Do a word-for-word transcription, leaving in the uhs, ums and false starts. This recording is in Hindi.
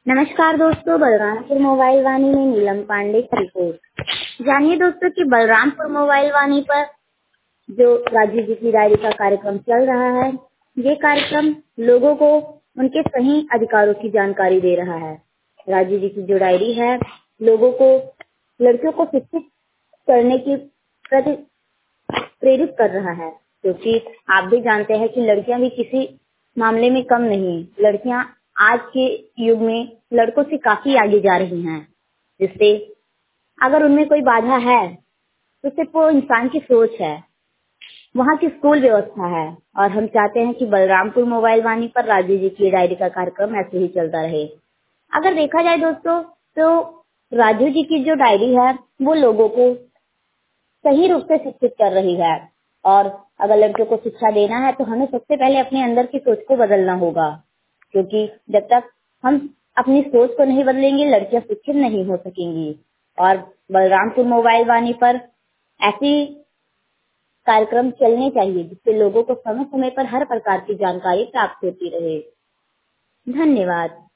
नमस्कार दोस्तों, बलरामपुर मोबाइल वाणी में नीलम पांडे की रिपोर्ट। जानिए दोस्तों कि बलरामपुर मोबाइल वाणी पर जो राजीव जी की डायरी का कार्यक्रम चल रहा है, ये कार्यक्रम लोगों को उनके सही अधिकारों की जानकारी दे रहा है। राजीव जी की जो डायरी है, लोगों को, लड़कियों को शिक्षित करने की प्रति प्रेरित कर रहा है, क्योंकि आप भी जानते हैं कि लड़कियां भी किसी मामले में कम नहीं। लड़कियां आज के युग में लड़कों से काफी आगे जा रही हैं, जिससे अगर उनमें कोई बाधा है तो सिर्फ वो इंसान की सोच है, वहाँ की स्कूल व्यवस्था है। और हम चाहते हैं कि बलरामपुर मोबाइल वाणी पर राजीव जी की डायरी का कार्यक्रम ऐसे ही चलता रहे। अगर देखा जाए दोस्तों, तो राजीव जी की जो डायरी है वो लोगों को सही रूप से शिक्षित कर रही है। और अगर लड़कियों को शिक्षा देना है तो हमें सबसे पहले अपने अंदर की सोच को बदलना होगा, क्योंकि जब तक हम अपनी सोच को नहीं बदलेंगे, लड़कियां शिक्षित नहीं हो सकेंगी। और बलरामपुर मोबाइल वाणी पर ऐसी कार्यक्रम चलने चाहिए जिससे लोगों को समय समय पर हर प्रकार की जानकारी प्राप्त होती रहे। धन्यवाद।